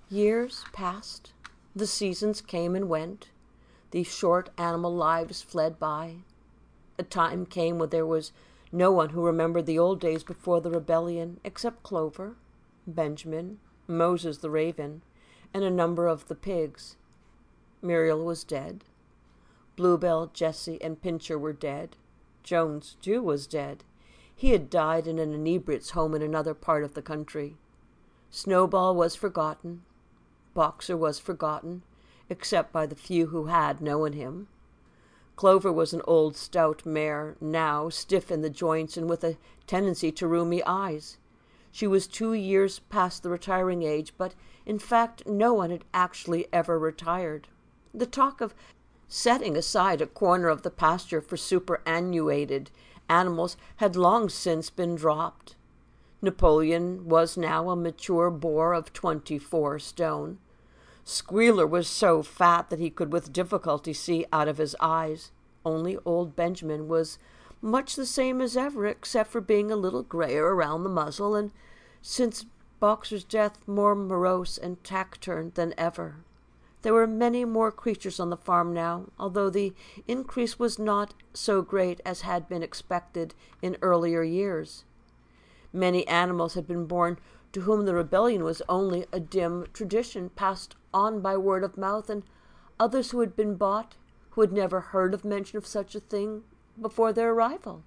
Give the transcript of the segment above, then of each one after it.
Years passed. The seasons came and went. These short animal lives fled by. A time came when there was no one who remembered the old days before the rebellion, except Clover, Benjamin, Moses the raven, and a number of the pigs. Muriel was dead. Bluebell, Jessie, and Pincher were dead. Jones, too, was dead. He had died in an inebriate's home in another part of the country. Snowball was forgotten. Boxer was forgotten, except by the few who had known him. Clover was an old stout mare, now stiff in the joints and with a tendency to rheumy eyes. She was 2 years past the retiring age, but in fact no one had actually ever retired. The talk of setting aside a corner of the pasture for superannuated animals had long since been dropped. Napoleon was now a mature boar of 24 stone. Squealer was so fat that he could with difficulty see out of his eyes. Only old Benjamin was much the same as ever, except for being a little grayer around the muzzle, and since Boxer's death more morose and taciturn than ever. There were many more creatures on the farm now, although the increase was not so great as had been expected in earlier years. Many animals had been born to whom the rebellion was only a dim tradition passed on by word of mouth, and others who had been bought, who had never heard of mention of such a thing before their arrival.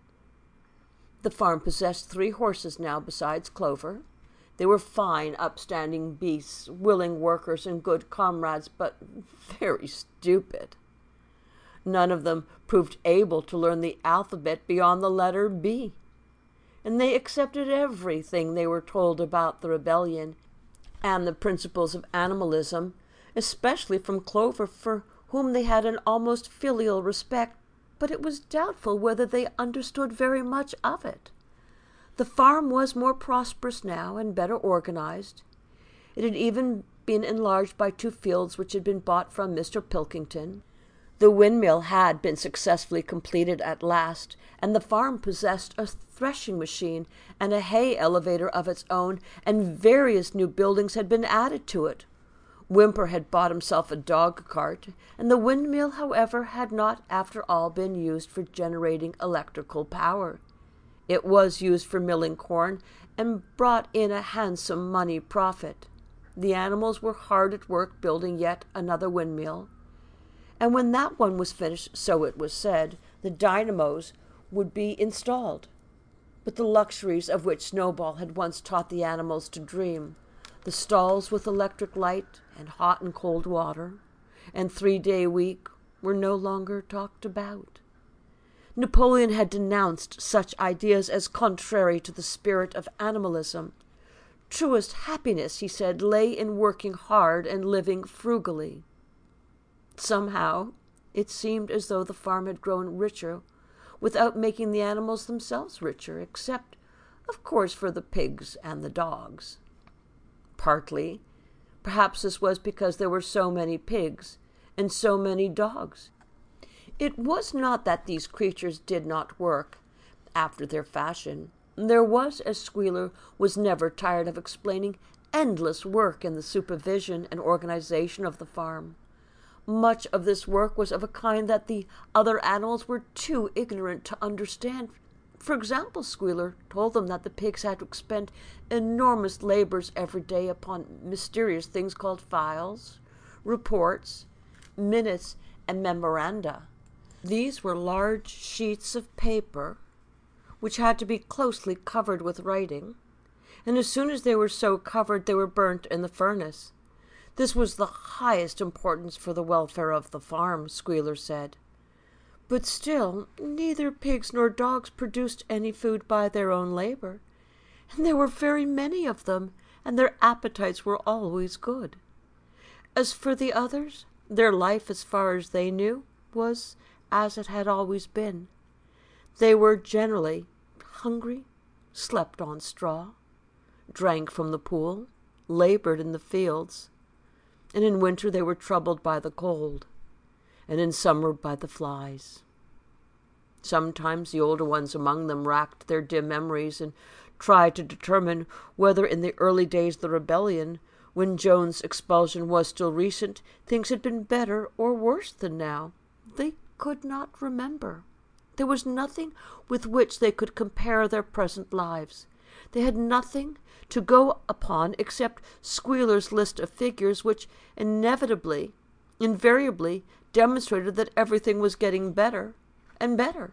The farm possessed 3 horses now besides Clover. They were fine, upstanding beasts, willing workers and good comrades, but very stupid. None of them proved able to learn the alphabet beyond the letter B, and they accepted everything they were told about the rebellion and the principles of animalism, especially from Clover, for whom they had an almost filial respect, but it was doubtful whether they understood very much of it. The farm was more prosperous now and better organized. It had even been enlarged by 2 fields which had been bought from Mr. Pilkington. The windmill had been successfully completed at last, and the farm possessed a threshing machine and a hay elevator of its own, and various new buildings had been added to it. Whymper had bought himself a dog-cart, and the windmill, however, had not after all been used for generating electrical power. It was used for milling corn and brought in a handsome money profit. The animals were hard at work building yet another windmill, and when that one was finished, so it was said, the dynamos would be installed. But the luxuries of which Snowball had once taught the animals to dream, the stalls with electric light and hot and cold water, and 3-day week, were no longer talked about. Napoleon had denounced such ideas as contrary to the spirit of animalism. Truest happiness, he said, lay in working hard and living frugally. Somehow, it seemed as though the farm had grown richer without making the animals themselves richer, except, of course, for the pigs and the dogs. Partly, perhaps this was because there were so many pigs and so many dogs. It was not that these creatures did not work after their fashion. There was, as Squealer was never tired of explaining, endless work in the supervision and organization of the farm. Much of this work was of a kind that the other animals were too ignorant to understand. For example, Squealer told them that the pigs had to expend enormous labors every day upon mysterious things called files, reports, minutes, and memoranda. These were large sheets of paper which had to be closely covered with writing, and as soon as they were so covered they were burnt in the furnace. This was the highest importance for the welfare of the farm, Squealer said. But still, neither pigs nor dogs produced any food by their own labor, and there were very many of them, and their appetites were always good. As for the others, their life, as far as they knew, was as it had always been. They were generally hungry, slept on straw, drank from the pool, labored in the fields, and in winter they were troubled by the cold, and in summer by the flies. Sometimes the older ones among them racked their dim memories and tried to determine whether in the early days of the rebellion, When Joan's expulsion was still recent, things had been better or worse than now. They could not remember. There was nothing with which they could compare their present lives. They had nothing to go upon except Squealer's list of figures, which invariably demonstrated that everything was getting better and better.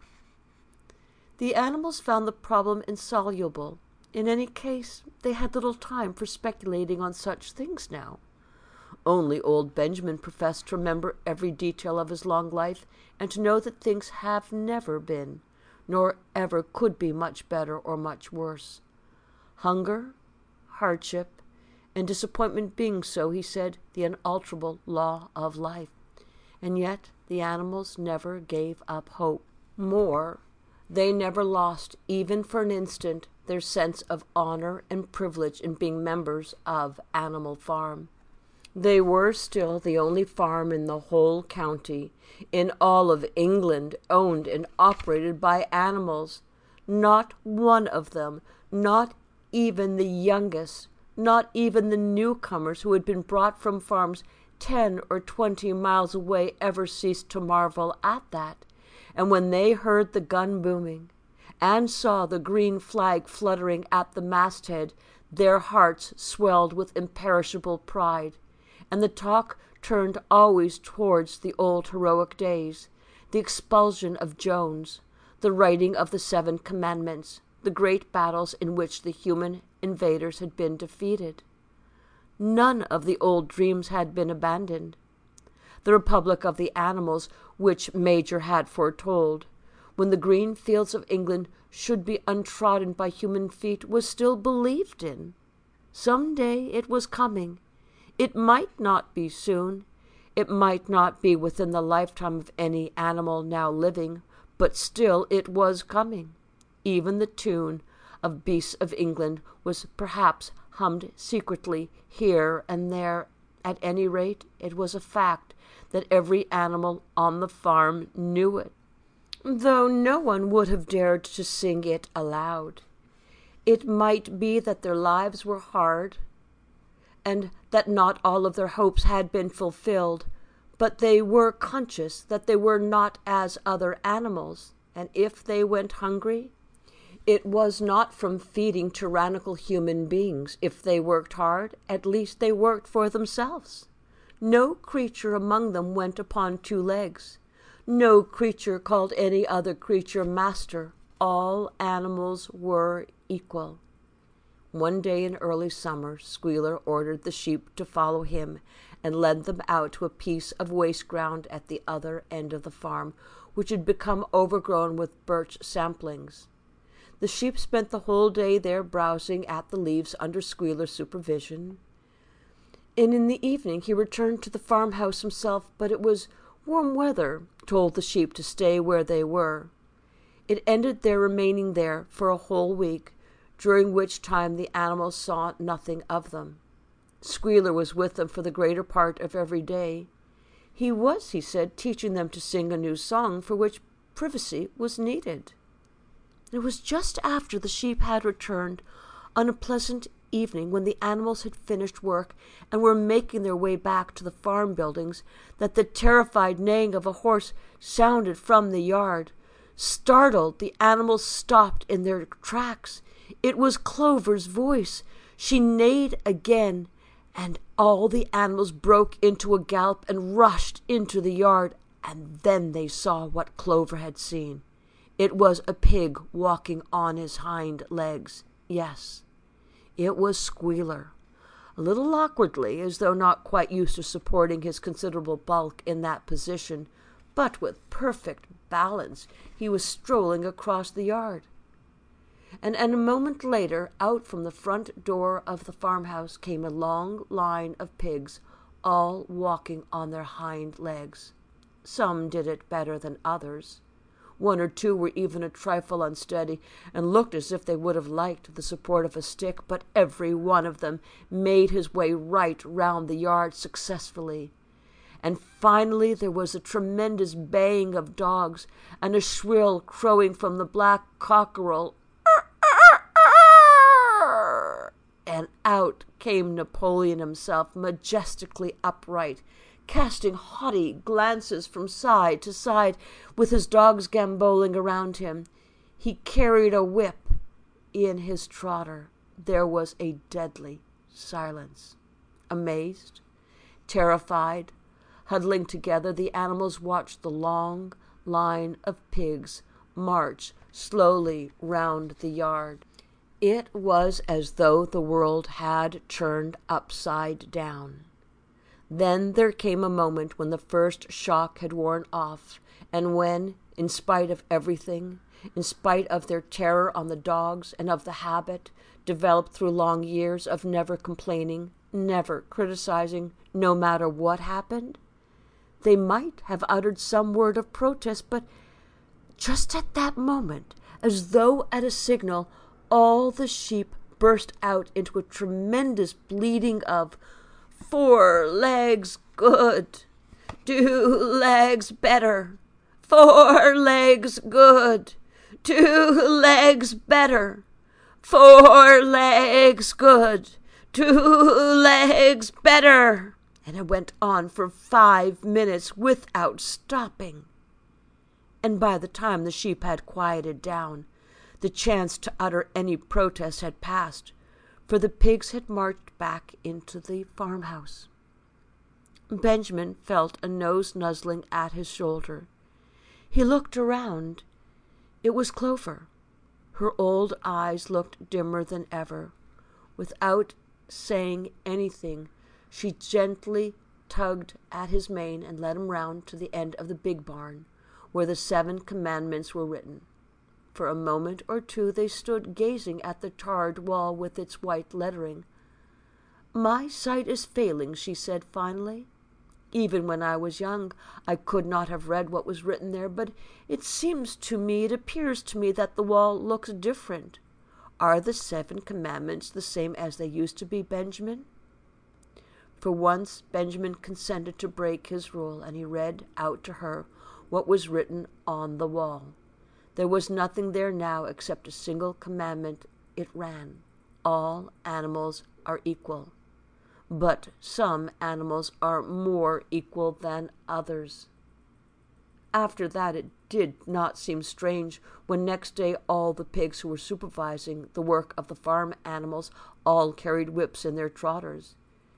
The animals found the problem insoluble. In any case, they had little time for speculating on such things now. Only old Benjamin professed to remember every detail of his long life, and to know that things have never been, nor ever could be much better or much worse. Hunger, hardship, and disappointment being so, he said, the unalterable law of life. And yet the animals never gave up hope. More, they never lost, even for an instant, their sense of honor and privilege in being members of Animal Farm. They were still the only farm in the whole county, in all of England, owned and operated by animals. Not one of them, not even the youngest, not even the newcomers who had been brought from farms 10 or 20 miles away, ever ceased to marvel at that. And when they heard the gun booming and saw the green flag fluttering at the masthead, their hearts swelled with imperishable pride. And the talk turned always towards the old heroic days, the expulsion of Jones, the writing of the 7 Commandments, the great battles in which the human invaders had been defeated. None of the old dreams had been abandoned. The Republic of the Animals, which Major had foretold, when the green fields of England should be untrodden by human feet, was still believed in. Some day it was coming. It might not be soon. It might not be within the lifetime of any animal now living, but still it was coming. Even the tune of Beasts of England was perhaps hummed secretly here and there. At any rate, it was a fact that every animal on the farm knew it, though no one would have dared to sing it aloud. It might be that their lives were hard, and that not all of their hopes had been fulfilled, but they were conscious that they were not as other animals, and if they went hungry, it was not from feeding tyrannical human beings. If they worked hard, at least they worked for themselves. No creature among them went upon 2 legs. No creature called any other creature master. All animals were equal. One day in early summer, Squealer ordered the sheep to follow him and led them out to a piece of waste ground at the other end of the farm, which had become overgrown with birch saplings. The sheep spent the whole day there browsing at the leaves under Squealer's supervision. And in the evening he returned to the farmhouse himself, but it was warm weather told the sheep to stay where they were. It ended their remaining there for a whole week, during which time the animals saw nothing of them. Squealer was with them for the greater part of every day. He was, he said, teaching them to sing a new song for which privacy was needed. It was just after the sheep had returned, on a pleasant evening when the animals had finished work and were making their way back to the farm buildings, that the terrified neighing of a horse sounded from the yard. Startled, the animals stopped in their tracks. It was Clover's voice. She neighed again, and all the animals broke into a gallop and rushed into the yard, and then they saw what Clover had seen. It was a pig walking on his hind legs. Yes, it was Squealer. A little awkwardly, as though not quite used to supporting his considerable bulk in that position, but with perfect balance, he was strolling across the yard. And a moment later, out from the front door of the farmhouse came a long line of pigs, all walking on their hind legs. Some did it better than others. 1 or 2 were even a trifle unsteady, and looked as if they would have liked the support of a stick, but every one of them made his way right round the yard successfully. And finally there was a tremendous baying of dogs, and a shrill crowing from the black cockerel, and out came Napoleon himself, majestically upright, casting haughty glances from side to side, with his dogs gambolling around him. He carried a whip in his trotter. There was a deadly silence. Amazed, terrified, huddling together, the animals watched the long line of pigs march slowly round the yard. It was as though the world had turned upside down. Then there came a moment when the first shock had worn off, and when, in spite of everything, in spite of their terror on the dogs and of the habit, developed through long years of never complaining, never criticizing, no matter what happened, they might have uttered some word of protest, but just at that moment, as though at a signal, all the sheep burst out into a tremendous bleating of 4 legs good, 2 legs better, 4 legs good, 2 legs better, 4 legs good, 2 legs better. And it went on for 5 minutes without stopping. And by the time the sheep had quieted down, the chance to utter any protest had passed, for the pigs had marched back into the farmhouse. Benjamin felt a nose nuzzling at his shoulder. He looked around. It was Clover. Her old eyes looked dimmer than ever. Without saying anything, she gently tugged at his mane and led him round to the end of the big barn, where the 7 commandments were written. For a moment or two they stood gazing at the tarred wall with its white lettering. "My sight is failing," she said finally. "Even when I was young, I could not have read what was written there, but it appears to me that the wall looks different. Are the 7 commandments the same as they used to be, Benjamin?" For once Benjamin consented to break his rule, and he read out to her what was written on the wall. There was nothing there now except a single commandment. It ran, "All animals are equal, but some animals are more equal than others." After that it did not seem strange when next day all the pigs who were supervising the work of the farm animals all carried whips in their trotters.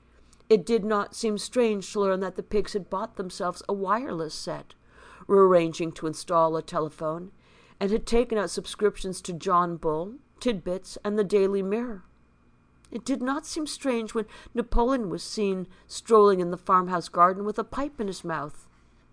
It did not seem strange to learn that the pigs had bought themselves a wireless set, were arranging to install a telephone, and had taken out subscriptions to John Bull, Tidbits, and the Daily Mirror. It did not seem strange when Napoleon was seen strolling in the farmhouse garden with a pipe in his mouth.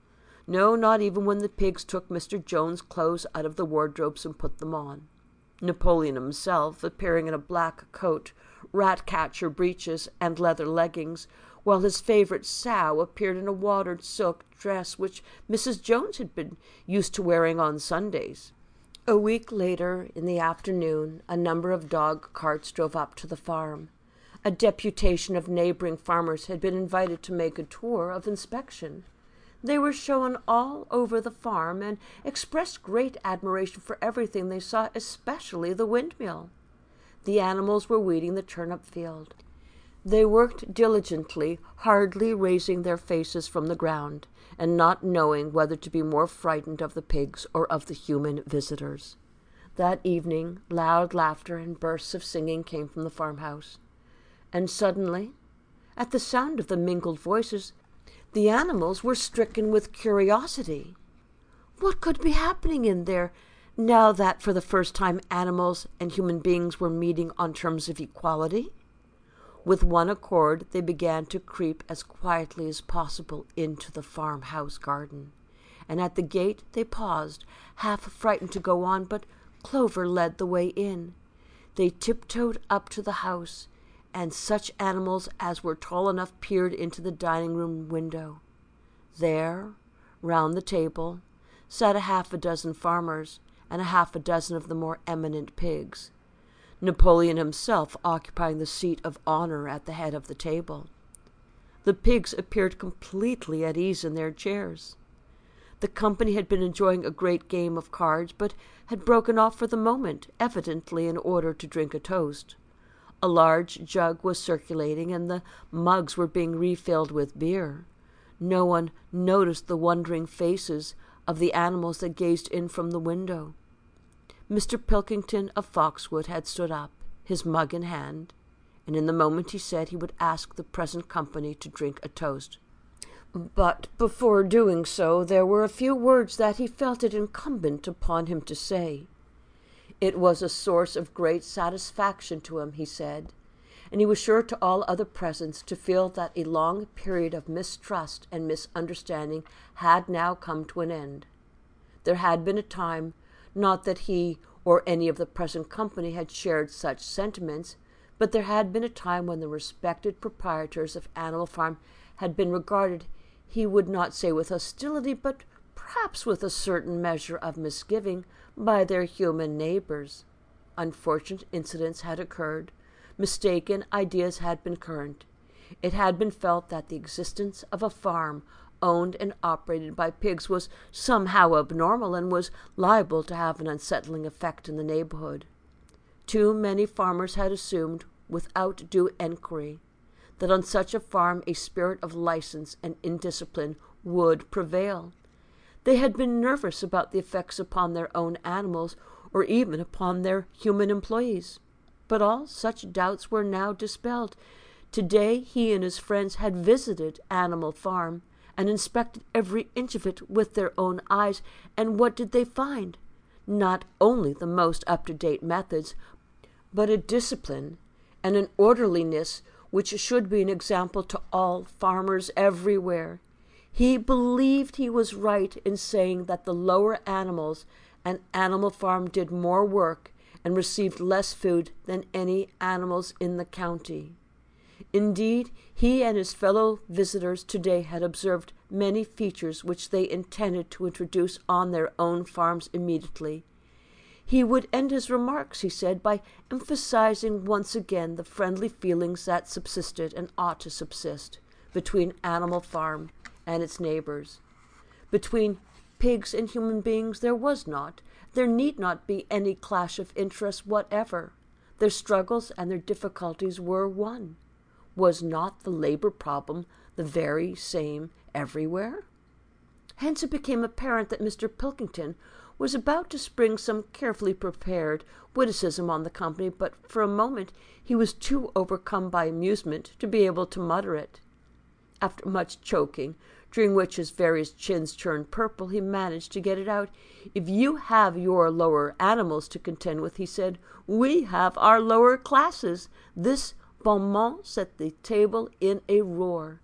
No, not even when the pigs took Mr. Jones' clothes out of the wardrobes and put them on. Napoleon himself, appearing in a black coat, rat-catcher breeches, and leather leggings, while his favorite sow appeared in a watered silk dress which Mrs. Jones had been used to wearing on Sundays. A week later, in the afternoon, a number of dog carts drove up to the farm. A deputation of neighboring farmers had been invited to make a tour of inspection. They were shown all over the farm and expressed great admiration for everything they saw, especially the windmill. The animals were weeding the turnip field. They worked diligently, hardly raising their faces from the ground, and not knowing whether to be more frightened of the pigs or of the human visitors. That evening, loud laughter and bursts of singing came from the farmhouse. And suddenly, at the sound of the mingled voices, the animals were stricken with curiosity. What could be happening in there, now that for the first time animals and human beings were meeting on terms of equality? With one accord, they began to creep as quietly as possible into the farmhouse garden, and at the gate they paused, half frightened to go on, but Clover led the way in. They tiptoed up to the house, and such animals as were tall enough peered into the dining-room window. There, round the table, sat 6 farmers and 6 of the more eminent pigs, Napoleon himself occupying the seat of honor at the head of the table. The pigs appeared completely at ease in their chairs. The company had been enjoying a great game of cards, but had broken off for the moment, evidently in order to drink a toast. A large jug was circulating, and the mugs were being refilled with beer. No one noticed the wondering faces of the animals that gazed in from the window. Mr. Pilkington of Foxwood had stood up, his mug in hand, and in the moment he said he would ask the present company to drink a toast. But before doing so, there were a few words that he felt it incumbent upon him to say. It was a source of great satisfaction to him, he said, and he was sure to all other present to feel that a long period of mistrust and misunderstanding had now come to an end. There had been a time, not that he or any of the present company had shared such sentiments, but there had been a time when the respected proprietors of Animal Farm had been regarded, he would not say with hostility, but perhaps with a certain measure of misgiving, by their human neighbors. Unfortunate incidents had occurred. Mistaken ideas had been current. It had been felt that the existence of a farm owned and operated by pigs was somehow abnormal and was liable to have an unsettling effect in the neighborhood. Too many farmers had assumed, without due enquiry, that on such a farm a spirit of license and indiscipline would prevail. They had been nervous about the effects upon their own animals, or even upon their human employees. But all such doubts were now dispelled. Today he and his friends had visited Animal Farm and inspected every inch of it with their own eyes, and what did they find? Not only the most up-to-date methods, but a discipline and an orderliness which should be an example to all farmers everywhere. He believed he was right in saying that the lower animals and Animal Farm did more work and received less food than any animals in the county. Indeed, he and his fellow visitors today had observed many features which they intended to introduce on their own farms immediately. He would end his remarks, he said, by emphasizing once again the friendly feelings that subsisted and ought to subsist between Animal Farm and its neighbors. Between pigs and human beings there need not be any clash of interests whatever. Their struggles and their difficulties were one. Was not the labor problem the very same everywhere? Hence it became apparent that Mr. Pilkington was about to spring some carefully prepared witticism on the company, but for a moment he was too overcome by amusement to be able to mutter it. After much choking, during which his various chins turned purple, he managed to get it out. "If you have your lower animals to contend with," he said, "we have our lower classes." This bon mot set the table in a roar.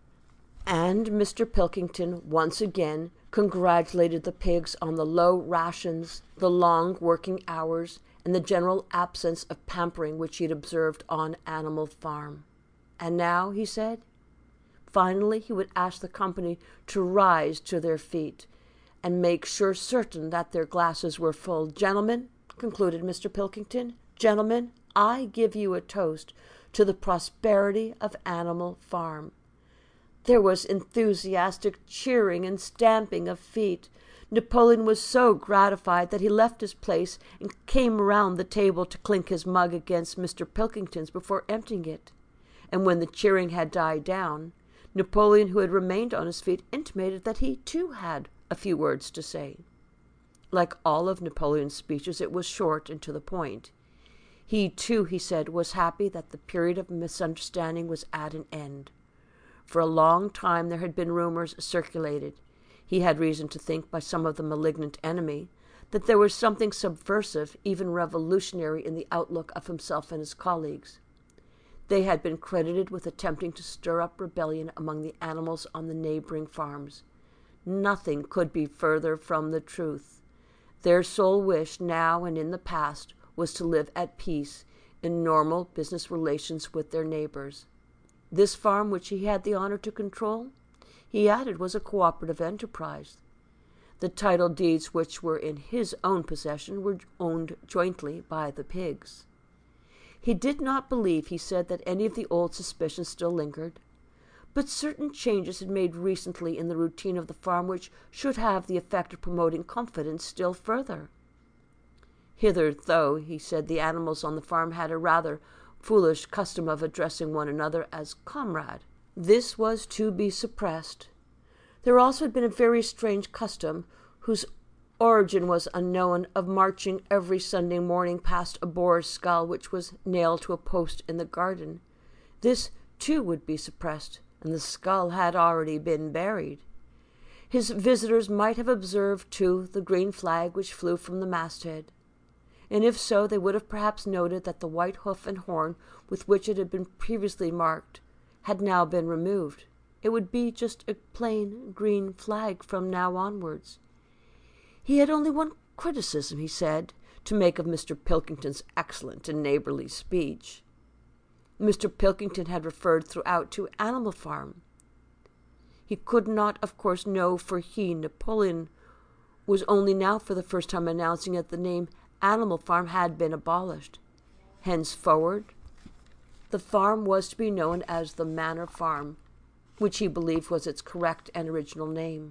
And Mr. Pilkington once again congratulated the pigs on the low rations, the long working hours, and the general absence of pampering which he had observed on Animal Farm. And now, he said, finally he would ask the company to rise to their feet and make sure certain that their glasses were full. "Gentlemen," concluded Mr. Pilkington, "gentlemen, I give you a toast to the prosperity of Animal Farm." There was enthusiastic cheering and stamping of feet. Napoleon was so gratified that he left his place and came round the table to clink his mug against Mr. Pilkington's before emptying it. And when the cheering had died down, Napoleon, who had remained on his feet, intimated that he too had a few words to say. Like all of Napoleon's speeches, it was short and to the point. He too, he said, was happy that the period of misunderstanding was at an end. For a long time there had been rumors circulated, he had reason to think by some of the malignant enemy, that there was something subversive, even revolutionary, in the outlook of himself and his colleagues. They had been credited with attempting to stir up rebellion among the animals on the neighboring farms. Nothing could be further from the truth. Their sole wish, now and in the past, was to live at peace in normal business relations with their neighbors. This farm, which he had the honor to control, he added, was a cooperative enterprise. The title deeds which were in his own possession were owned jointly by the pigs. He did not believe, he said, that any of the old suspicions still lingered, but certain changes had made recently in the routine of the farm which should have the effect of promoting confidence still further. Hitherto, he said, the animals on the farm had a rather foolish custom of addressing one another as comrade. This was to be suppressed. There also had been a very strange custom, whose origin was unknown, of marching every Sunday morning past a boar's skull which was nailed to a post in the garden. This, too, would be suppressed, and the skull had already been buried. His visitors might have observed, too, the green flag which flew from the masthead, and if so, they would have perhaps noted that the white hoof and horn with which it had been previously marked had now been removed. It would be just a plain green flag from now onwards. He had only one criticism, he said, to make of Mr. Pilkington's excellent and neighbourly speech. Mr. Pilkington had referred throughout to Animal Farm. He could not, of course, know, for he, Napoleon, was only now for the first time announcing that the name Animal Farm had been abolished. Henceforward, the farm was to be known as the Manor Farm, which he believed was its correct and original name.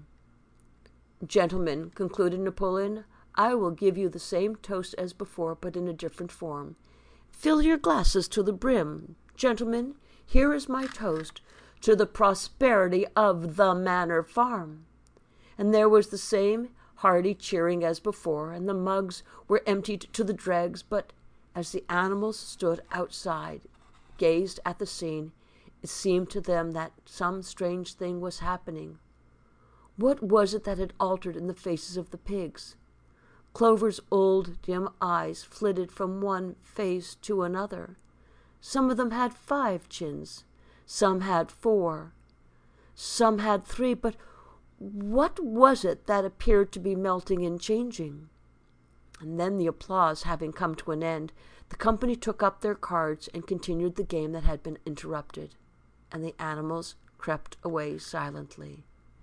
Gentlemen, concluded Napoleon, I will give you the same toast as before, but in a different form. Fill your glasses to the brim. Gentlemen, here is my toast to the prosperity of the Manor Farm. And there was the same hearty cheering as before, and the mugs were emptied to the dregs, but as the animals stood outside, gazed at the scene, it seemed to them that some strange thing was happening. What was it that had altered in the faces of the pigs? Clover's old, dim eyes flitted from one face to another. Some of them had 5 chins, some had 4, some had 3, but what was it that appeared to be melting and changing? And then, the applause having come to an end, the company took up their cards and continued the game that had been interrupted, and the animals crept away silently.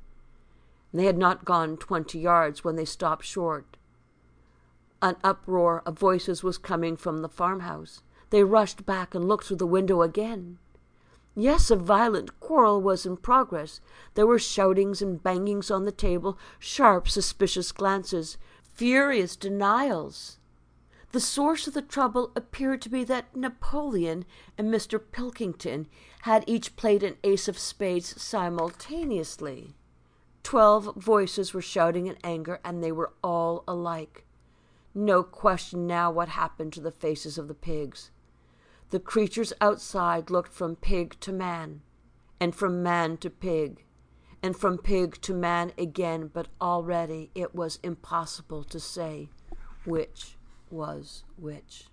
They had not gone 20 yards when they stopped short. An uproar of voices was coming from the farmhouse. They rushed back and looked through the window again. Yes, a violent quarrel was in progress. There were shoutings and bangings on the table, sharp, suspicious glances, furious denials. The source of the trouble appeared to be that Napoleon and Mr. Pilkington had each played an ace of spades simultaneously. 12 voices were shouting in anger, and they were all alike. No question now what happened to the faces of the pigs. The creatures outside looked from pig to man, and from man to pig, and from pig to man again, but already it was impossible to say which was which.